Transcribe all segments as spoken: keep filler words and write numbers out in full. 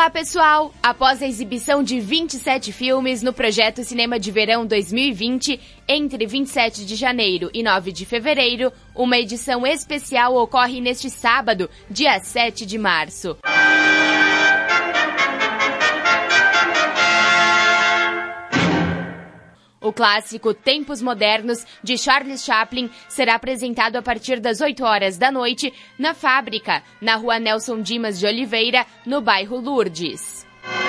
Olá, pessoal! Após a exibição de vinte e sete filmes no projeto Cinema de Verão dois mil e vinte, entre vinte e sete de janeiro e nove de fevereiro, uma edição especial ocorre neste sábado, dia sete de março. O clássico Tempos Modernos, de Charles Chaplin, será apresentado a partir das oito horas da noite na Fábrica, na rua Nelson Dimas de Oliveira, no bairro Lourdes.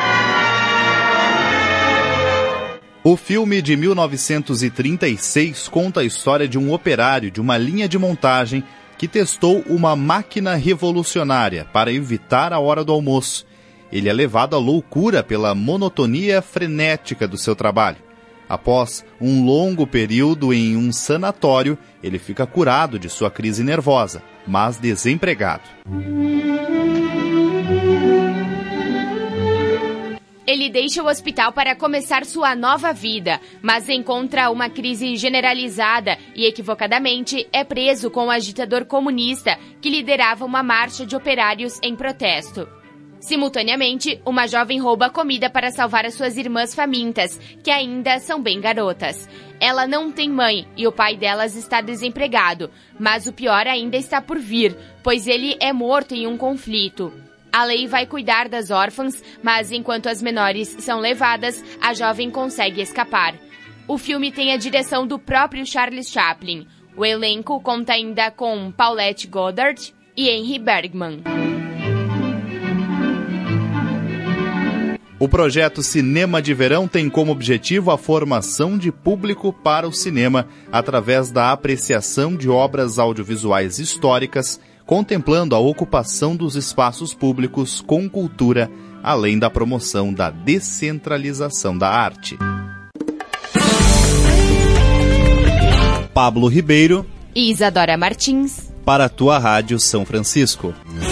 O filme de mil novecentos e trinta e seis conta a história de um operário de uma linha de montagem que testou uma máquina revolucionária para evitar a hora do almoço. Ele é levado à loucura pela monotonia frenética do seu trabalho. Após um longo período em um sanatório, ele fica curado de sua crise nervosa, mas desempregado. Ele deixa o hospital para começar sua nova vida, mas encontra uma crise generalizada e, equivocadamente, é preso com o agitador comunista que liderava uma marcha de operários em protesto. Simultaneamente, uma jovem rouba comida para salvar as suas irmãs famintas, que ainda são bem garotas. Ela não tem mãe e o pai delas está desempregado, mas o pior ainda está por vir, pois ele é morto em um conflito. A lei vai cuidar das órfãs, mas enquanto as menores são levadas, a jovem consegue escapar. O filme tem a direção do próprio Charles Chaplin. O elenco conta ainda com Paulette Goddard e Henry Bergman. O projeto Cinema de Verão tem como objetivo a formação de público para o cinema através da apreciação de obras audiovisuais históricas, contemplando a ocupação dos espaços públicos com cultura, além da promoção da descentralização da arte. Pablo Ribeiro e Isadora Martins para a tua Rádio São Francisco.